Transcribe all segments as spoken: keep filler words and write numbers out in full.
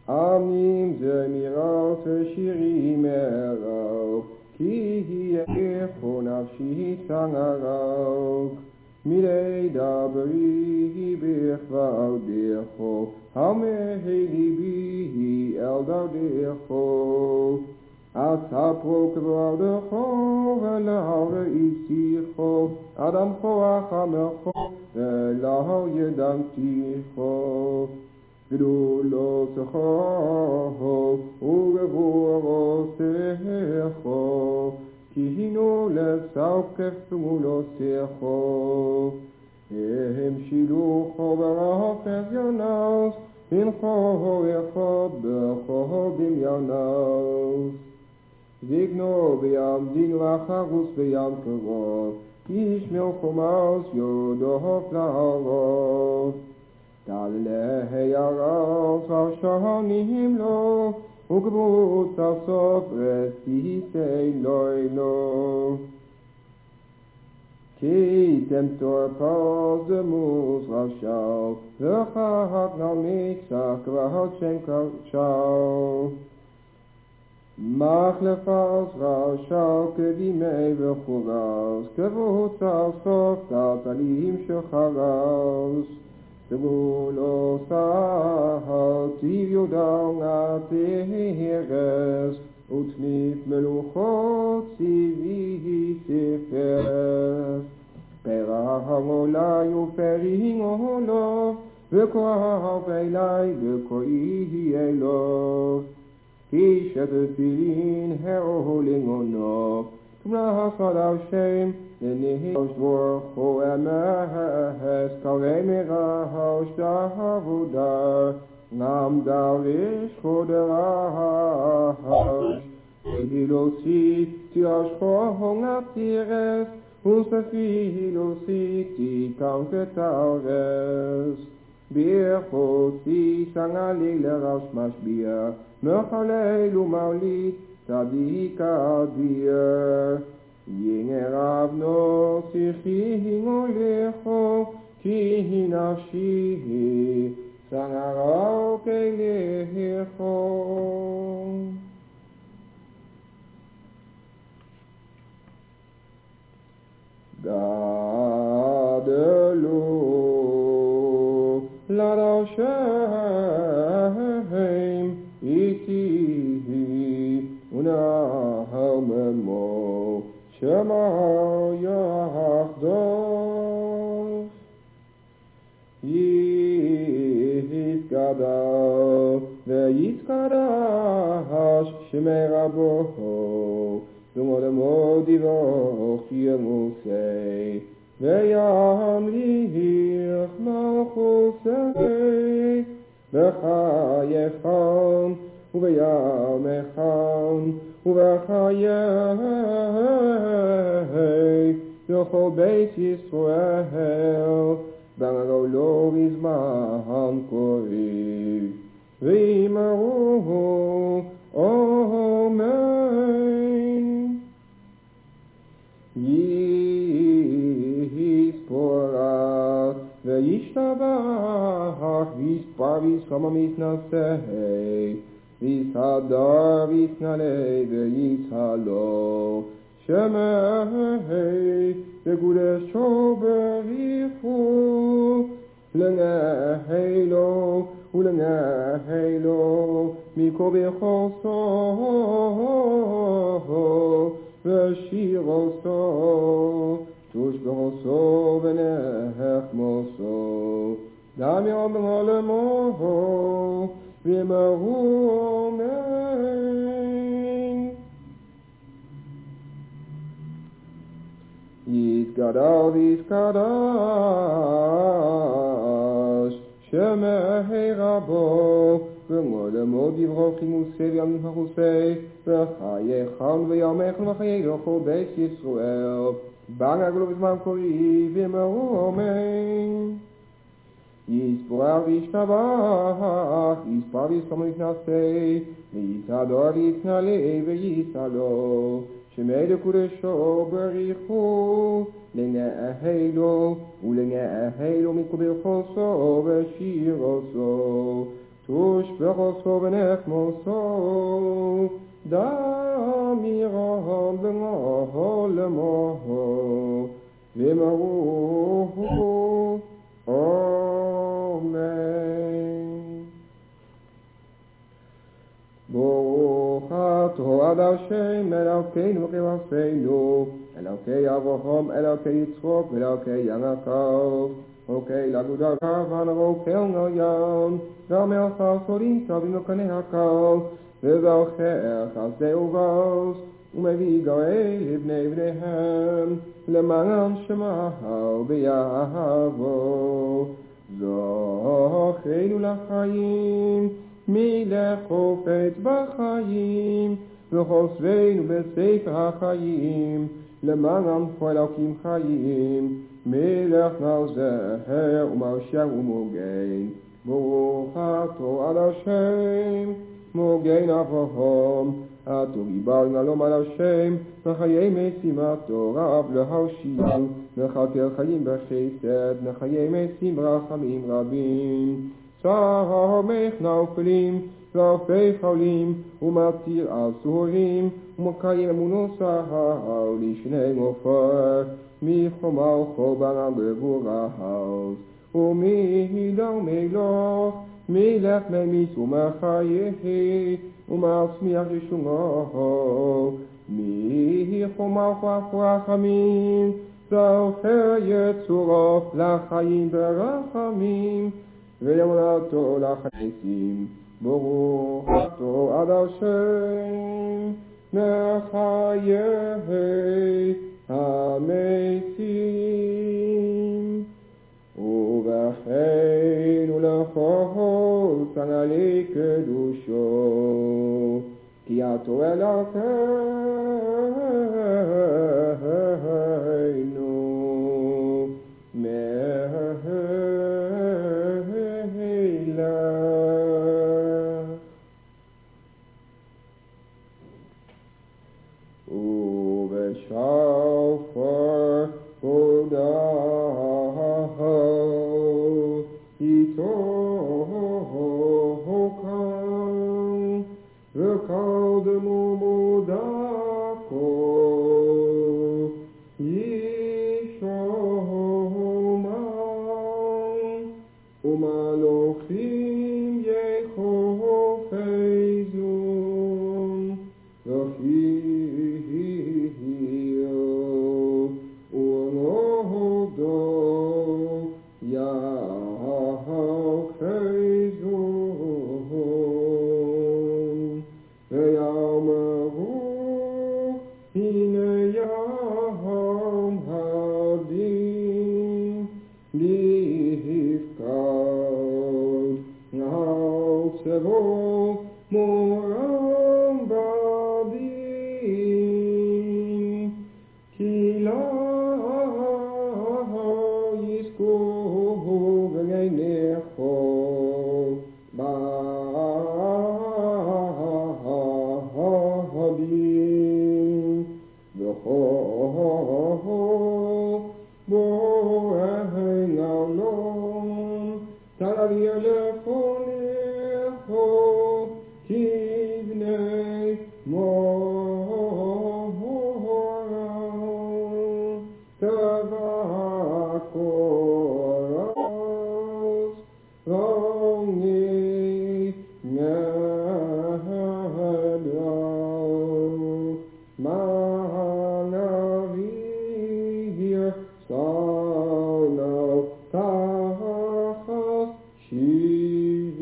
עמים זמירות שירים ארוך, כי יחו נפשי צנרוך. מילי דברי בכבודךו, המהי ליבי אל דרכו. אספרו כבודךו ולא ראיתיכו, אדם כוח עמכו ולא ידעתיכו. גדולותיכו וגבורותיכו, כי הינו לצורך פעולותיכו. המשילוכו ברוך אביונוס, הנחו אחד בכל דמיונוס. זיגנו בים דין וחרוס בים קרוב, איש מלחומוס יודו פלאות. תעלה הרעות והשונים לו, וגבורת הסוף רסיסי לוי לו. כי תמתור פוז דמוס רשאו, וחק נלמיצה כבוד שם קרשאו. מחלפס רשאו כדימי וחורס, כבורת הסוף תעתלים שחרס. תגולו סהל טיביודו נתהרס, ותניף מלוכות ציבי ספרס. פרח עולי ופרי עולו, וכוח אלי וכוי אלו. כי שתפילין העולים עונו, כמלה סעד השם, לנהיש דבורכו אמס, קרא מרחש דעבודה, נם דריש חודרש. הילוסי תירשכו נתירס, וספי הילוסי תיקם כתרס. ביחוסי סנגלי לרש משביע, מחלל ומעלית צדיק אדיר. ינרב נוסיכי הולכו, כי נפשי סנגרו כלכו. גדלו להשם איתי ונעממו שמה יחדור. יתגדל ויתקדש שמי רבו, ומולמו דיווח ימוסי, וימליך מלכוסי. בחייכם ובימיכם ובחיי לכל בית ישראל, בגלו בזמן קריב, ואמרו אמן. יספורת וישתבח ויספר ויסכם מתנשא, ויסהדר ויתנלה ויתהלו, שמי וקודשו בריחו, לנהלו ולנהלו מכל בחוסו ושירוסו, תושבעוסו ונחמוסו, דמיון בעולמו ואמרו אמן. יתגדל ויתקדש שמי רבו, ומולמו דברו חימוסי וימים חרוסי, וחייכם וימיכם וחיי לכל בית ישראל, בגלו בזמן קריב ואמרו אמן. יספור וישתבח, יספר ויסכם מתנשא, ויסהדר ויתנלה ויתהלו, שמי לקודשו בריחו, לנהלו ולנהלו מכל בחוסו ושירוסו, tush bechoso benechmoso, da miram b'n'olemoho, v'maruhu, Amen. Baruch atah ad Hashem Elokeinu v'chilafeinu, Elokei Avraham, Elokei Yitzchok, Elokei Yaakov, Elokei Laguda Kavan, Elokei Noyan, Ramelch HaSolim Tovim V'kanei HaKol, V'zocher Chasdei Uvos, Umevi Goel Ibnei Bneihem, L'manan Shemahu B'Yahavo, Zocheinu L'chaim, Milech Chofetz B'chaim, V'chosveinu B'sefer HaChaim, L'manan Elokim Chaim, Melech Malzeher U'Mashiach U'Mogen, Baruch atah ad Hashem, Mogen Avraham, Ato Gibar Nalom ad Hashem, V'chayei Mesim Torah V'leharshiyu, V'chater Chayim B'chesed, V'chayei Mesim Rachamim Rabim, Samech Naufelim, V'alfei Cholim, U'matir Asurim, U'makayim Emunosah, Lishnei Mofer, Michomal Choban Gevurah, U'mihidar Meloch, Melech Memis U'machayehi, U'masmiach Yeshumoho, Michomal Chafrachamim, Zocher Yetzurof L'chaim B'rachamim, V'yamonato L'chanesim, Baruch atah ad Hashem, Mechayei HaMesim, U'v'cheinu l'chol Sanalei Kedusho, Ki ato Elokeinu, Shofar Kodaho Itohokan V'kal Demumudako Yishoman Umalochim Yechofezun Shiva.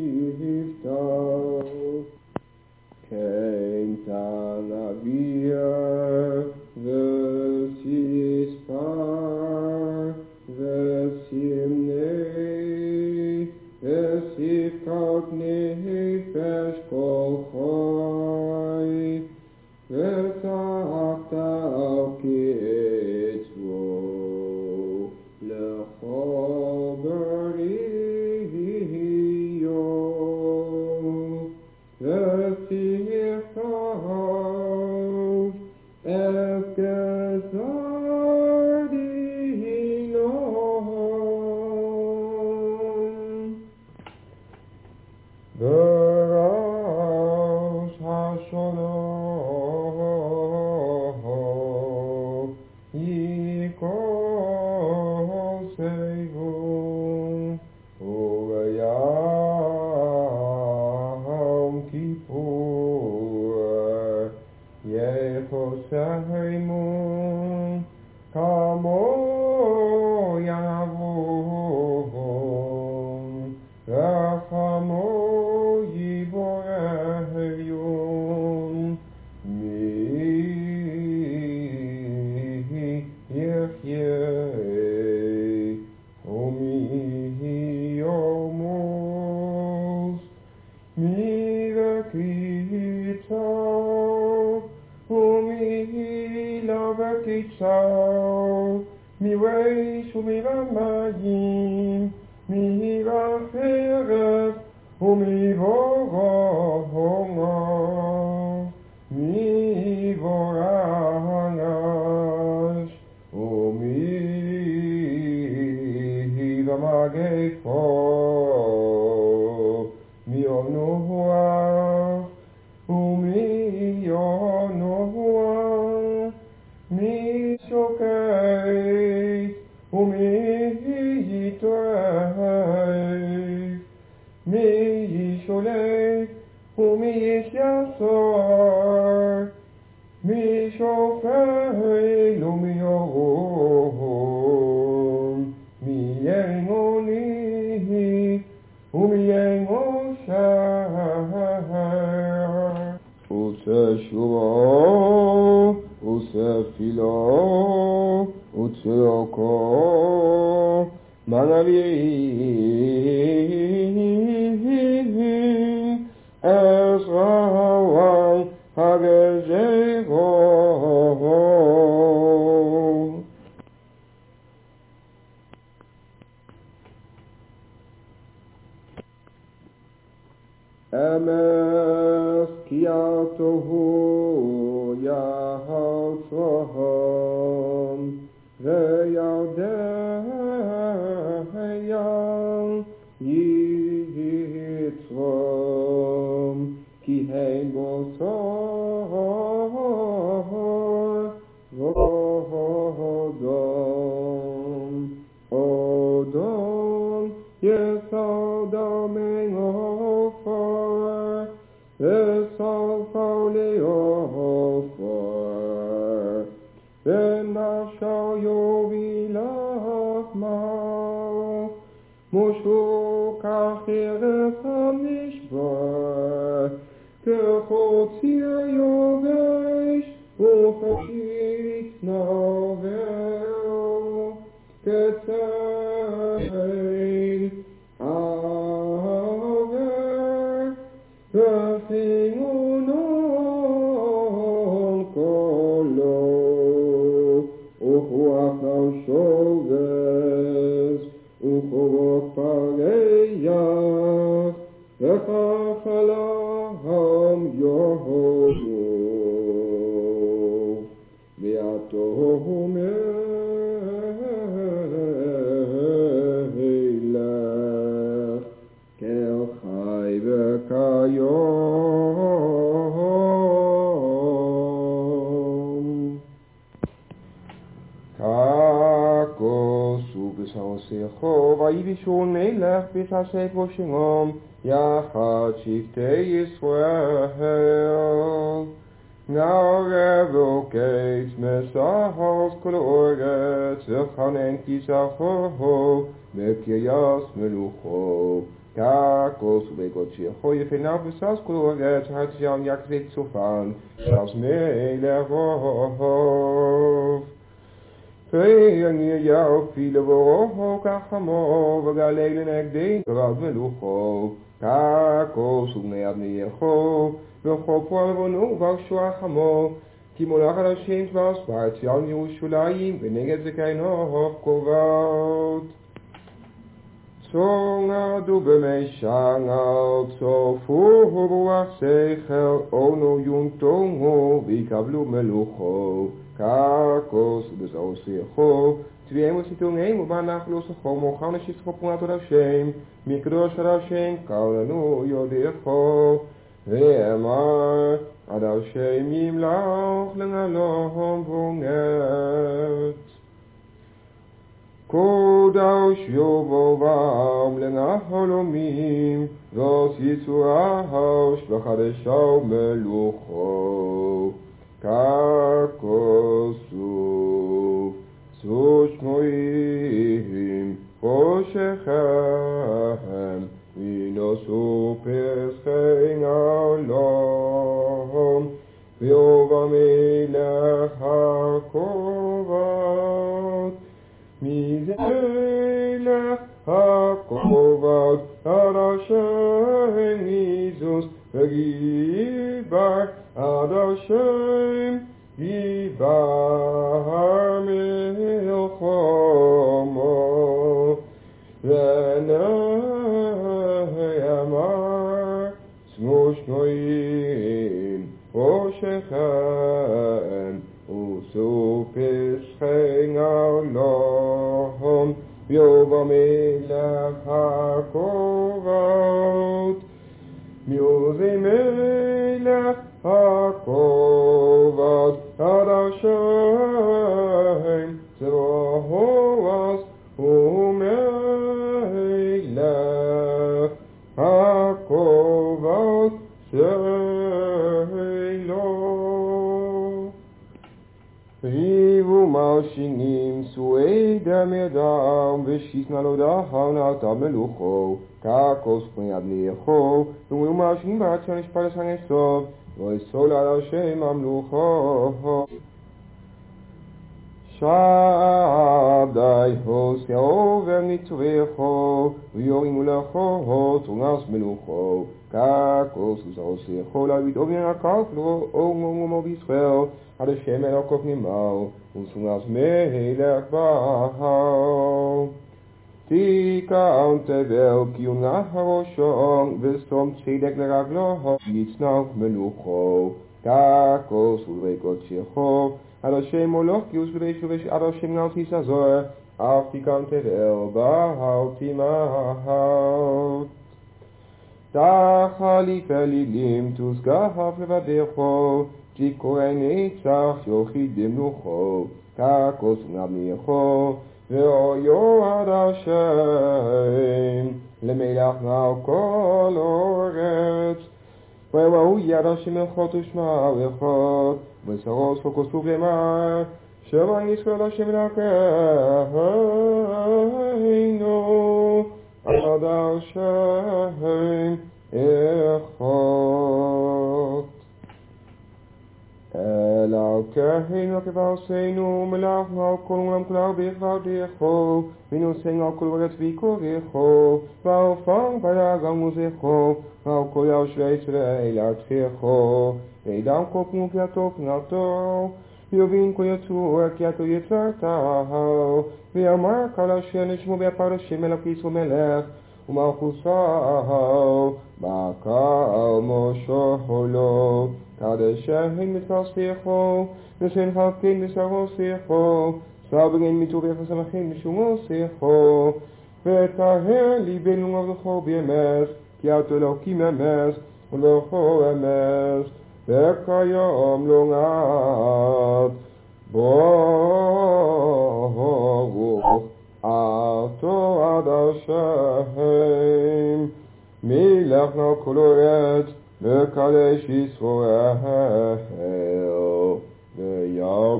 Yisrael, מרייש ומרמיים, מחרב ומבורר, מבורש וממגפו, מיונוח ומיונוח, משוקי ומייטרף, מישולק ומישייסר, משופל ומיורום, מיינוני ומיימושר, ותשובו ותפילו וצעקו מנביאים עזרא הגזרו. אמס כי ארתוהו יהרצום וירדיה יצרום, כי הם בו צור ואודום, אודום יסודם מעופר, וסופר לעופר, ונפשו יובילך מר, מושו כחרס המשבר, כחוציר יובש וכשית נובר, כצל עבר, וחימונון קולו, וכוח נשובס, וכוח פרח, וכחלם יהודו, ויעתו מלך, כל חי וכיום. ככוסו בסוסיכו, ויבישון מלך בשעשי פושעם, יחד שבטי ישראל. נערב וקיץ מסחס כל אורץ, וחנן כיסחו, וקרייס מלוכו. ככוסו בקודשךו, יפניו ושש כל אורץ, הציון יחזיק סופן, שש מלך רוב. וירמיהו פי לבורו כחמו, וגלה לנגדי גרד מלוכו. ככוסו בני אבנייהו, וחופו על בנו ובקשו חמו, כי מולך על השם שבס בארציון ירושלים, ונגד זקנו כובעות. צונגדו במי שנגל, צופו ברוח שכל, אונו יונטונו, ויקבלו מלוכו. ככוסו בסוסיכו, תביאם וסיתונם ובנחלו סחו, מוכן לשסחו פונת על השם, מקדוש על השם, קראו לנו יודיכו. ואמר עד השם ימלוך לנלום בונגת, קודש יובו בעם לנחלומים, ועשיצו רעש בחדשו מלוכו. ככוסו צאו שמועים ראשכם, ונשאו פסחי עולם, ויובא מלך הכובד, מזה מלך הכובד, עד השם איזוס, וגיבר עד השם גיבר. melech hakovot, miuzi melech hakovot, ad Hashem tzvaot umelech hakovot seilo. Rivu malshinim suedem yadam v'shis nalodaham na'atam melucho kakos p'nei adnecho v'mu malshinim b'atzon ishparas hanesov v'yisol ad Hashem amlucho Shaddai hos yaover nitzuvecho v'yorimu lecho tunas melucho kakos uzarosecho lavid ovien akaf lo omo b'Yisrael Ad Hashem elokot nimal, usunas melech bahal. Tika tevel ki unach haroshon, v'som tzedek leragloho, yitznach melucho. Kakos ulrekot shecho, Ad Hashem moloch ki usvesh uvesh Ad Hashem nal tisazor, af tikam tevel bahal timahal. Tachali felilim tuzgahaf levadecho, Jikorai netzach yochidim lucho, kakos unabnecho, ve'oyo ad Hashem, lemelach na'al kol oretz, ve'wahu yad Hashem echot u'shma echot, ve'saros v'kosuf lemar, shema Yisrael Hashem Elokeinu, ad Hashem echot. Elokeinu kevauseinu melach na'al kol ulam kulav b'echvadecho v'noseng al kol oretz v'yikorecho v'alfang v'yagam uzecho v'al kol yosvei Yisrael artzecho v'edam kol pnu kiato pnato v'yovin kol yatzu kiato yitzartaho v'yamar kol Hashem nishmo b'apar Hashem Elokiso melech u'malchusaho b'akal moshoho lo Kadeshem mitzasecho, v'shen halkein v'sarosecho, sabegen mituvech v'samachin mishumosecho, v'etaher libenu avdecho b'emes, ki ato Elokim emes, u'lecho emes, v'kayom lo ngad, boruch ato ad Hashem, melech na'al kol oretz, V'kadesh Yisrael v'yom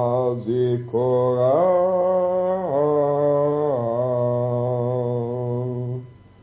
hazikoram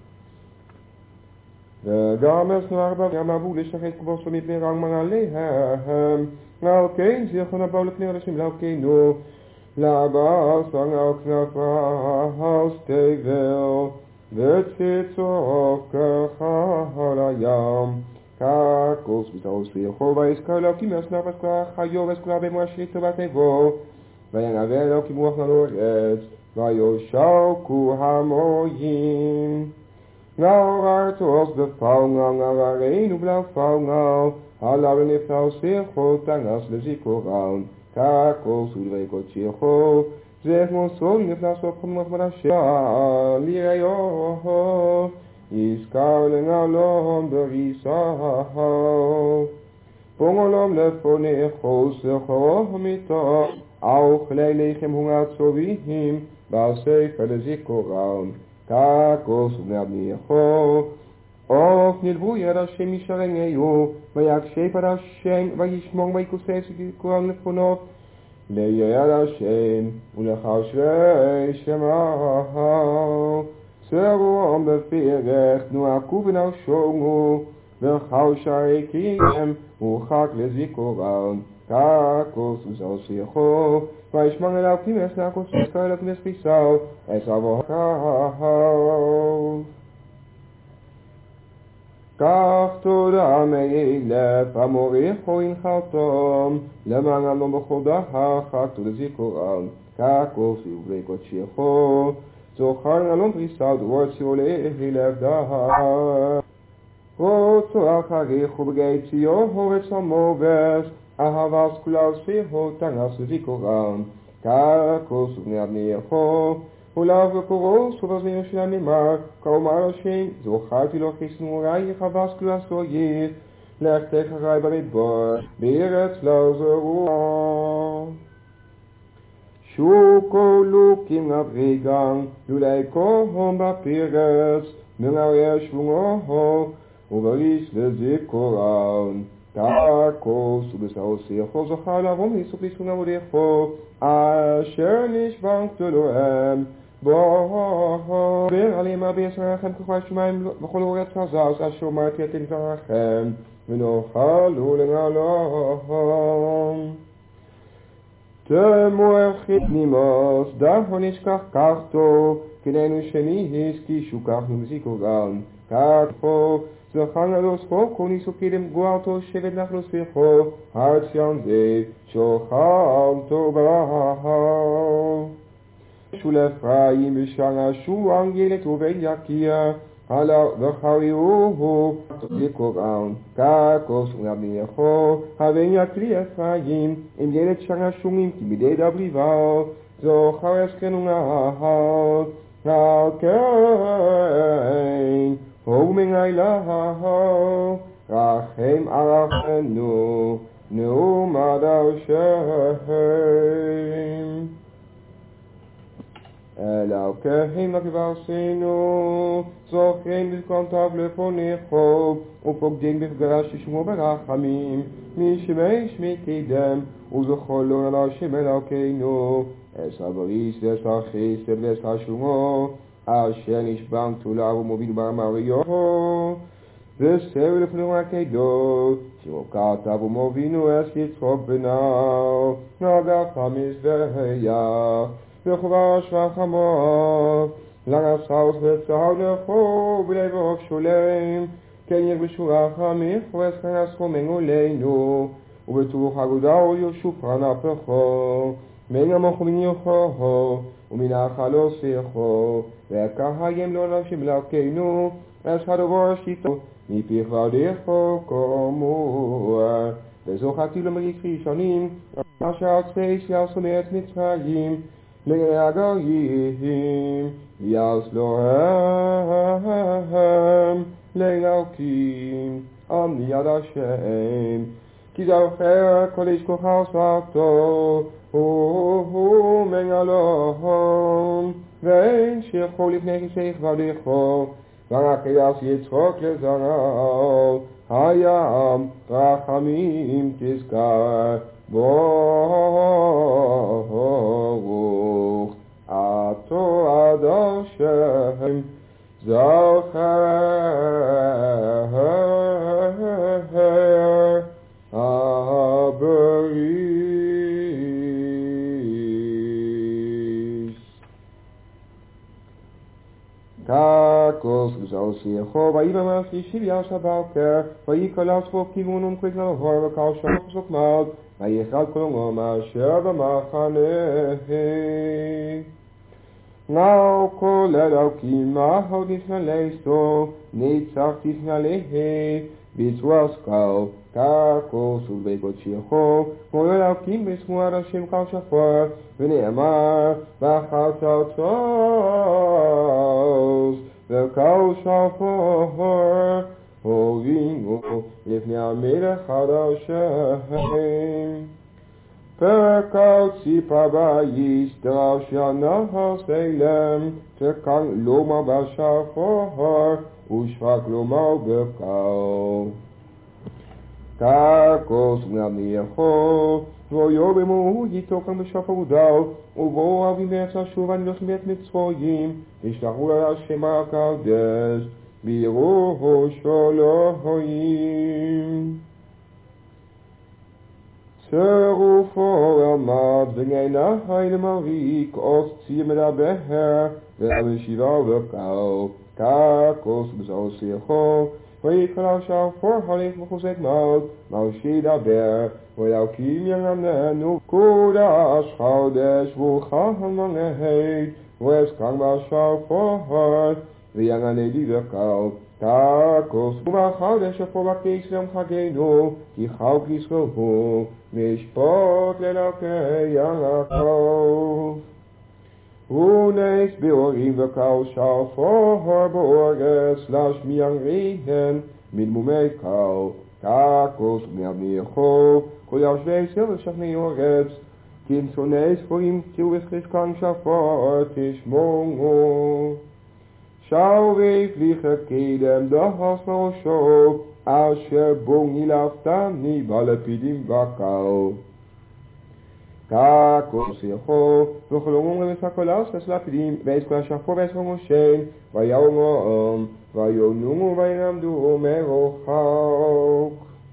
וגם אסנו ארבע גם אבו לשחק כבוסו מפני רעמן עליהם על כן זיכרון הבאו לפני אנשים להלכנו לבא סנג על כנפיו סתיבל וצצוף כחל הים kakos v'sarosecho v'yizkar Elokim yasnav v'skla chayo v'skla b'moashito v'tevo v'yanaver Elokim ruach la'oretz v'yoshalku hamoyim Na'orartos b'falngal na'areinu b'la'falngal halav neftarosecho tanas lezikoran kakos u'dveikot shecho zeh mosol neftarosecho m'ach b'nashem li'rayoho Yizkar lenalom b'risaho Pongolom lefonecho sechoroh mito Auch leilechem hungatzovihim Ba'sefer lezikoran Kakos u'bne'abnecho Och nilvu yad Hashem yishareneyu V'yakshef ad Hashem V'yishmor v'yikusef zikoran lefonov Le'yad Hashem U'lechashrei shemaho Serum befirech nu akuven al shomu v'chal sharekim uchak lezikoran kakos uzarosecho v'yishmar Elokim esnakos v'yizkar Elokim espisao esavokav כך תודה מאלף המוריכו הנחלתם למען הלום בכל דחת ולזיכורם kakos ובקודשךו זוכר נלום פריסה ורציו להילך דהר רוצו אחריך ובגייציו הורץ המובס אהבה סקולה וסיהו תנס לזיכורם kakos ובני אבנייכו ולאו וקורוס ובזמין שלהם נאמר, כאומר השם, זוכרתי לו חסנורי יחבס כלסו יך, לכתך אחרי במדבר, בארץ לא זרוע. שוקו לוקים נבריגן, לולי כהום בפרץ, מנערי שוונגו, ובריש לזיכורן. תעקוס ובשעוסיכו זוכה לעבום ניסוק לישון עבודיכו, אשר נשבנקת אלוהם, בוא עליהם אבי ישמעכם ככל שמיים וכל אורץ עזז, אשר אמרתי את דבריכם, ונאכלו לנעלם. תמויכת נימוס, דהו נשכח כחתו, כדאינו שני הסקישו כך נמזיקו גם, כחתו, זכן אלוסכו, כל ניסוקי למגועתו שבט נחלוסיכו, הרציון זה, שוכלתו בהו. שול אפרים בשנה שואן ילת ובן יקיה, הלא וחריוהו יקוראון, ככוס ונבניחו, הבן יקלי אפרים, עם ילת שנה שומים כמידי דבריבר, זוכר אסכנו נהל, על כן, הו מנהלה, רחם ערכנו, נעמד השם. אלוקיהם וכבשנו, זוכרים בזכרם טוב לפניכו, ופוקדים בפגרה ששמו ברחמים, מי שמש מקדם, וזכרו על השם אלוקינו, אסר בריס ואסר חסד ואסר שומו, אשר נשבנתו לה ומוביל ברמריו, ושאו לפניו הקדוש, שמו כתב ומובינו אס יצחוק בנו, נגח המזבח, וכבש וחמור, לרסאוס וצהר לכו, ולבוב שולם, כן ירבשו רחמים, וסכנסכו מנעולנו, ובטוח אגודאו יושופר נפחו, מן המוחו מן יוחו, ומן האכלו שיחו, וכהיים לא נפשים להקנו, אז הדובר שיתו, מפיך ועדיכו כמוה, וזוכתי למריחי שנים, אשר עצי שיעשו מארץ מצרים, לגויים, יסלוהם, לאלוקים, עם יד השם, כי זוכר כל איש כוחו עשתו, הוא מנהלום, ואין שיכול לפני כיסא כבודכו, ורק יעש יצחוק לזרעו, הים רחמים תזכר, ברוך עתו עד השם זוכר הבריס. ככוס וזעוסיכו ויבמר שלישי ביעש הבוקר ויקל עצמו כיוון ומקריק לנהור וקל שרוך וסוקמד ויחד כל עולם אשר במחנה. נאו כל אלוקים מהו תתנלסו ניצח תתנלה ביצוע סקל ככוס ובי קודשיכו כמו אלוקים בשמו הרשם כל שפר ונאמר בחצוצות וכל שפר הורינו לפני המלך עד השם. פרק ציפה בייס דרשה נהר סלם תקן לומר בשפר ושפק לומר בקל. ככוס ונבניחו ויובמו יתוקן בשפר ודל ובואו אבים בארץ אשור ונלך מבית מצרים וישלחו על השם הקדש בירו שלוהים. צירופו עמד ונהנה למריק עוז ציר מדבר ובשיבה ובקל ככוס וזעוסיכו ויקל השפר הליך וחוזק מלך מלשי דבר ואלוקים ינמנו קודש חודש וחם מנהל ואזכר בשפר ויננה לי בקל ככוס ובחודש אפור בקיס יום חגנו כי חג ישראל הוא משפוט לאלוקי יעקב. Uneis beorim v'kal shafar bo'oretz להשמיע regen min mumei kal kakos u'me'avnicho kol yashvei sel v'shachmei oretz kin soneis forim tiu v'chishkan shafar tishmonu shau v'iflicha kedem dahas ma'osho asher bong ilaftam balapidim v'kal kakos yecho v'cholomum v'sakolas v'slapidim v'eskol shafar v'eskol moshen v'yawom v'yonumu v'yiramdu merochak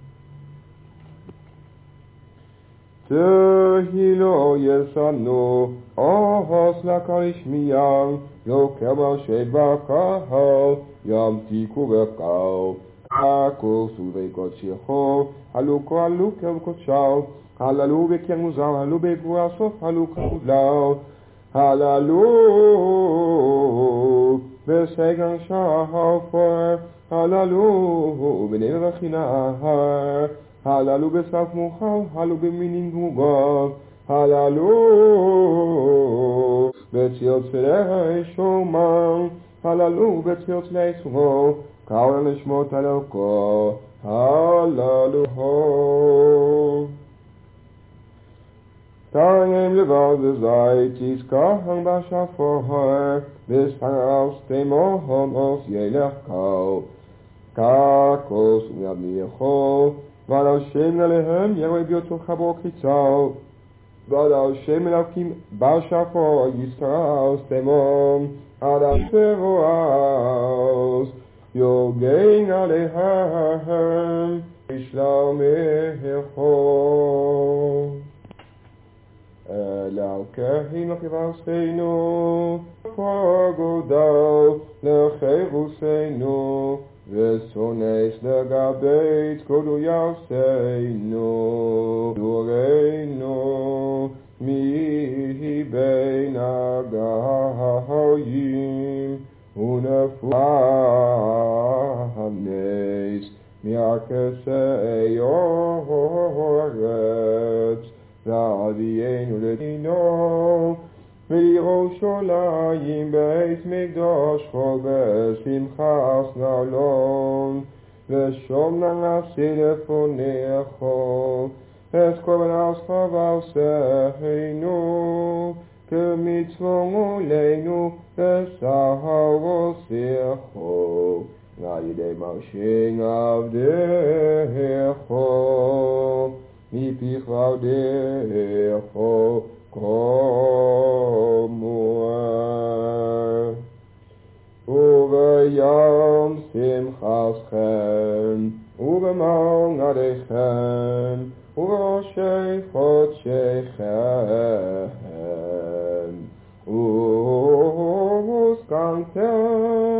tehilo yesanu ahas lakarish miyang lo kebal shebakahal yam tiku v'kal kakos uveikot shecho haluko halukel kotshal halalu bekian muzal, halalu begua sof, halalu kaulau, halalu besegan shafar, halalu beneva vachinahar, halalu besaf muchal, halalu beminin gugav, halalu betziot selei shomam, halalu betziot selei sumo, kaura nishmot halako, halalu ho. Tangem levad bezait is kahang bashafar bis hanaus temohom os yelech kal kakos u'me'avnicho v'al Hashem alehem yeroi bioto chabo kritzal v'al Hashem elavkim bashafar yisraos temom adam teroas yogein alehem ishlamecho L'alkehi machivasenu, Fagodal lechevusenu, Vesones legabeit koduyasenu, Dureinu mihi bein agahayim, Unefuahanes miakesei oretz, Ra'adienu letino, v'Yerushalayim beit mikdashcho b'simchas na'alon, v'shomna nafsi lefonecho, et korbanascha v'alseheinu, k'mitzvomu leinu, v'sahar osecho, v'yidei Moshe avdecho, Mipi chaudecho komua Uveyam simchaschem Uvemang adechem Uvroshei chodshechem Uvuskantem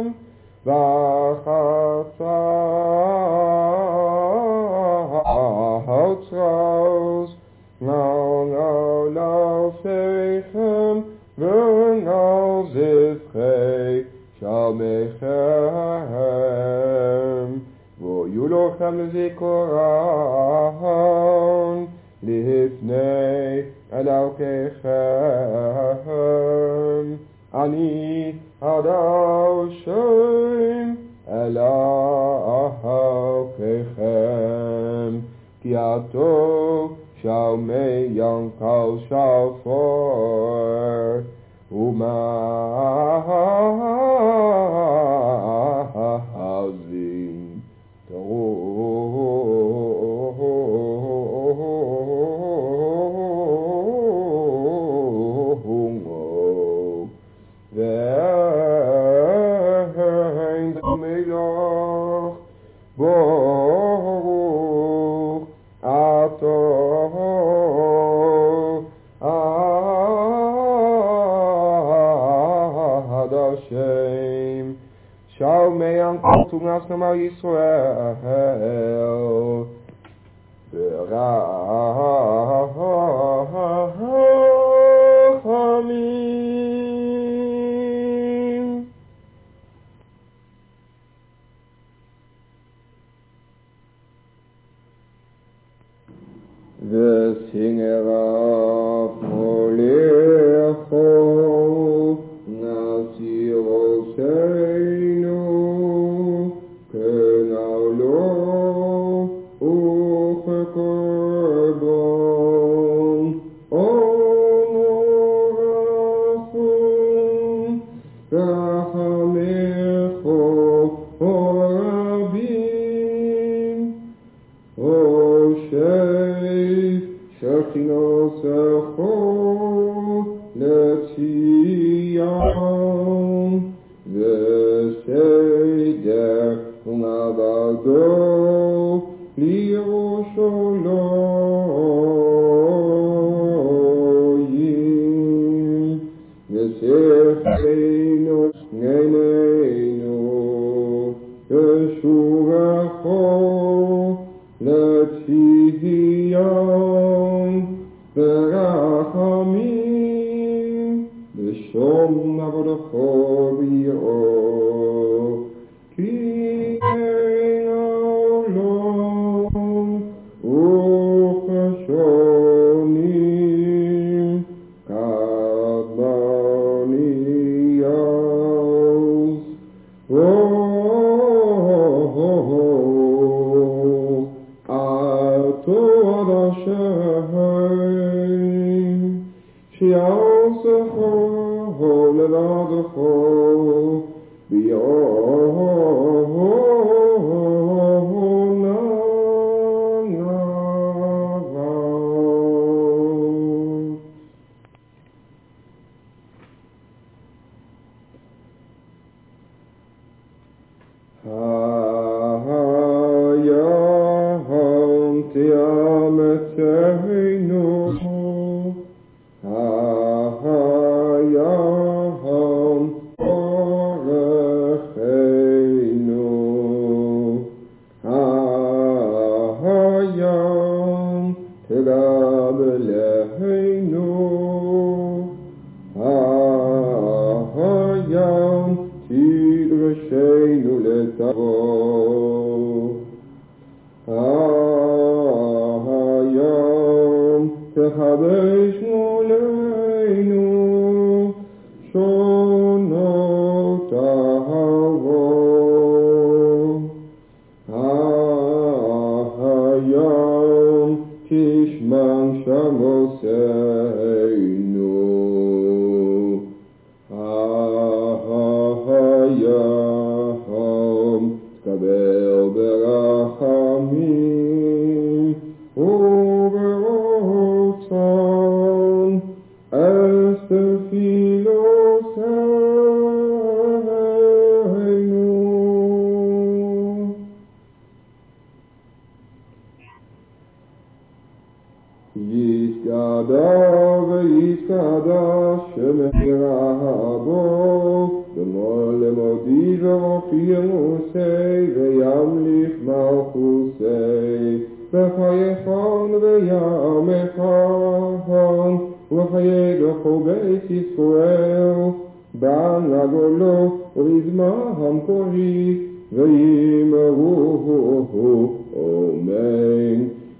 V'chatzos Now, now, now, Seichem, V'nal Zivchei, Shalmechem, V'yulochem Zikoran, Lifnei, Elokechem, Ani, Adoshem, Elokechem, Ki Atov, Shalmei Yankal Shalfor Umahazim Tohungo Ve'en Melach Baruch Atah Hashem Shalmei Yankal Tunas Namal Yisrael Berachamim. The singer of Molecho לציון וסדר ונעבדו לירושלים ושכנו עינינו ישובחו לציון ברחמים בשום עבודך ביאור כי אין העולם וכשונים קדמניוס עתו עד השם שיעשך לבדך Hayam tiametenu Hayam orechenu Hayam tigabelehenu Hayam tidreshenu letavo Hayam תחדש מולנו שונות אהבו היום תשמע שמותינו היום תקבל ברחמים וברצון אז תפילותינו. יתגדל ויתקדש שמך רבו במול למודי ורופי מוסי וימליך מלכוסי וחייכון ויעמכון וחיי דרכו בית ישראל בנגולו ובזמם קורי ויאמרו אמן.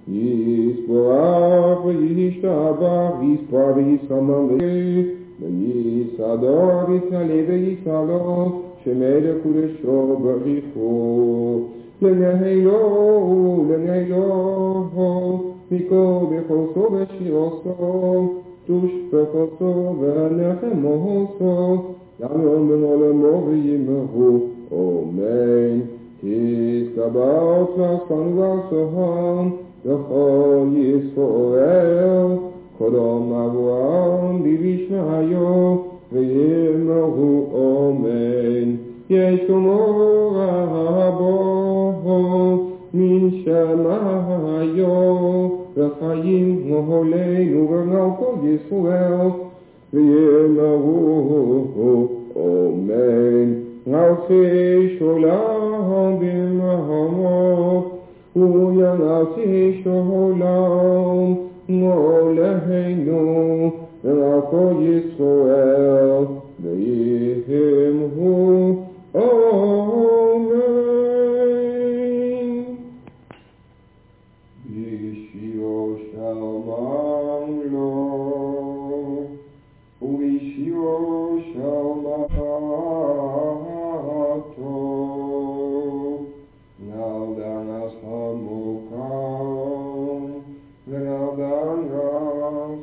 יספוח וישתבח ויספר וישמם ויסדר ויתעלה ויתעלות שמלך קודשו בריחו לנהלו לנהלו מכל בחוסו ושירוסו תושפחותו ונחמוסו לעולם ולעולמו ויאמרו אמן. תתקבל צלחן ועשון לכל ישראל קודם אברהם בישמעו ויאמרו אמן. ישמעו רבו מן שמעו וחיים מולנו ומעל כל ישראל ויאמרו אמן. נעשה שולם במהמות וינעשה שולם מולנו ומעל כל ישראל ויאמרו אמן. בשירו שלום לו ובשירו שלמתו נעדנס המוקם ונעדנס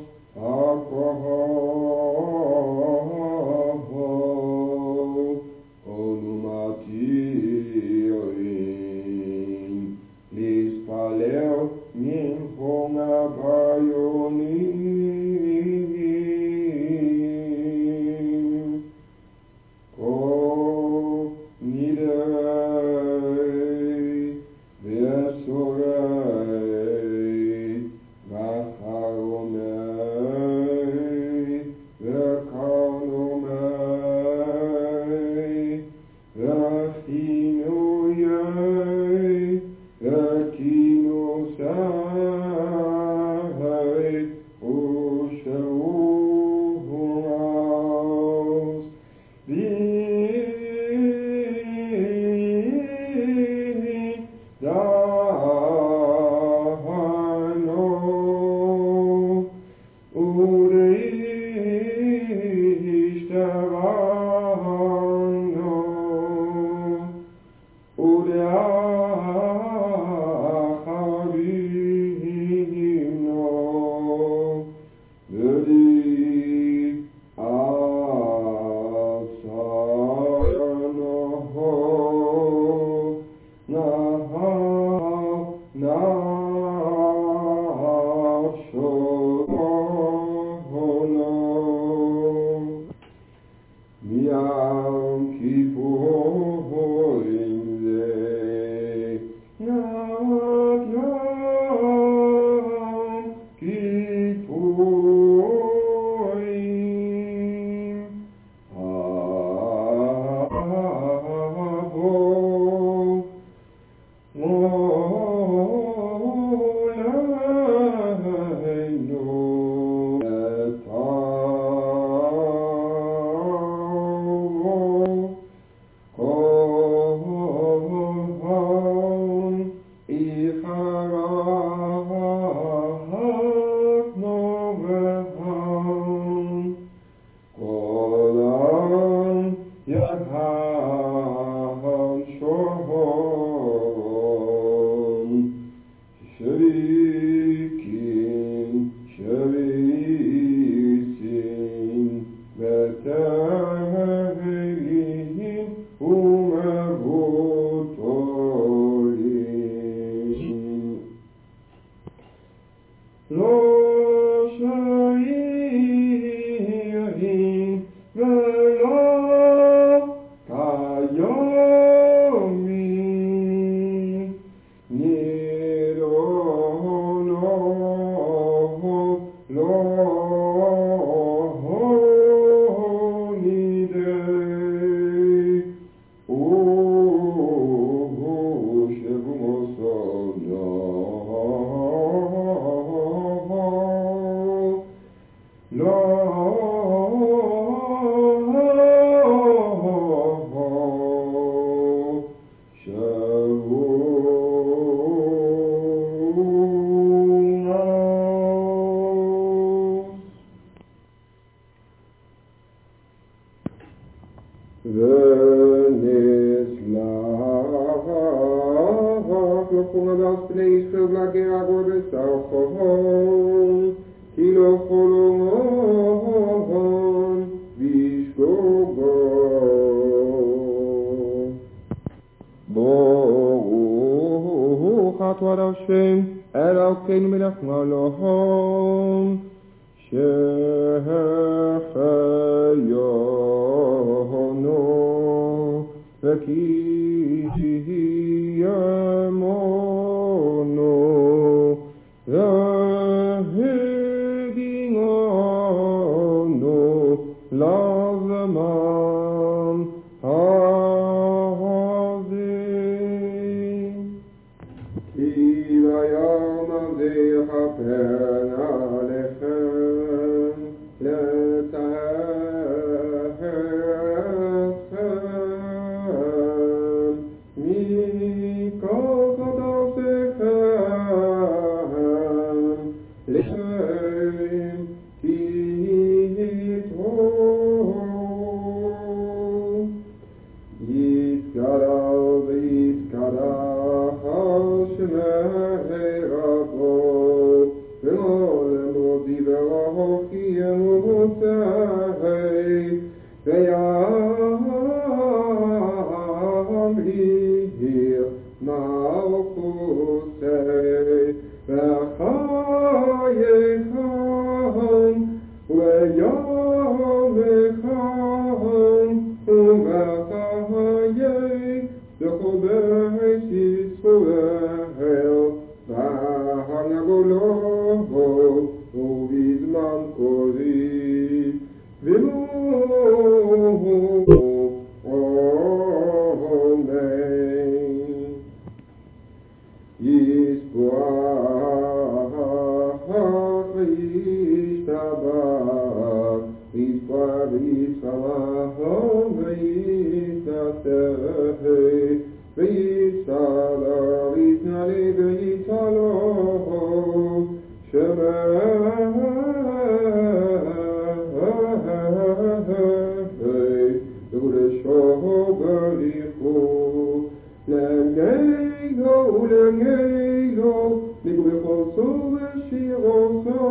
הכהן ולמתירים להתפלל מנחום הביונים V'nislach l'chum adas b'nei Yisrael v'lagir agor b'sachon ki lo cholomon v'ishgogo Baruch atah Hashem Elokeinu melech haolam שהחיינו וקיימנו והדיננו לזמן הזה. כי ביום הזה יכפר עליכם לתארכם מכל חטאותיכם לכם כי יתרו יתגדל ויתקדש שמי רבו ולעולם עודי ורוחי אמותי וימליך מלכותי וחייכם ויומכם ומחיי בכל בית ישראל והנגולו ובזמן קורי ומור אמן ישבח וישתבח ישבח וישמח וישתתף וישתלח ויתנעלה ויתעלה שמי וקודשו בריחו לעינינו ולעינינו ניגעו בחוסו ושירותו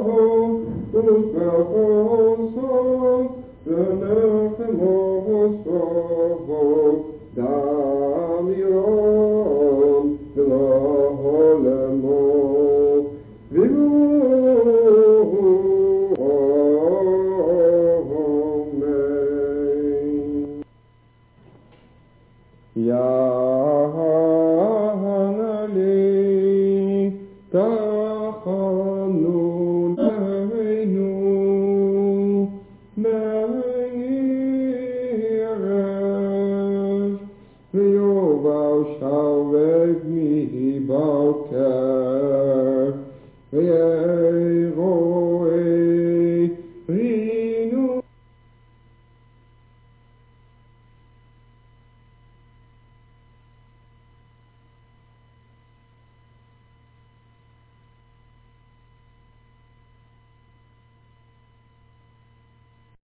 ובחוסו ונחמוסו דמיון ולעולמו יענלי תחנון עינו מערב ויובא שרת מבוקר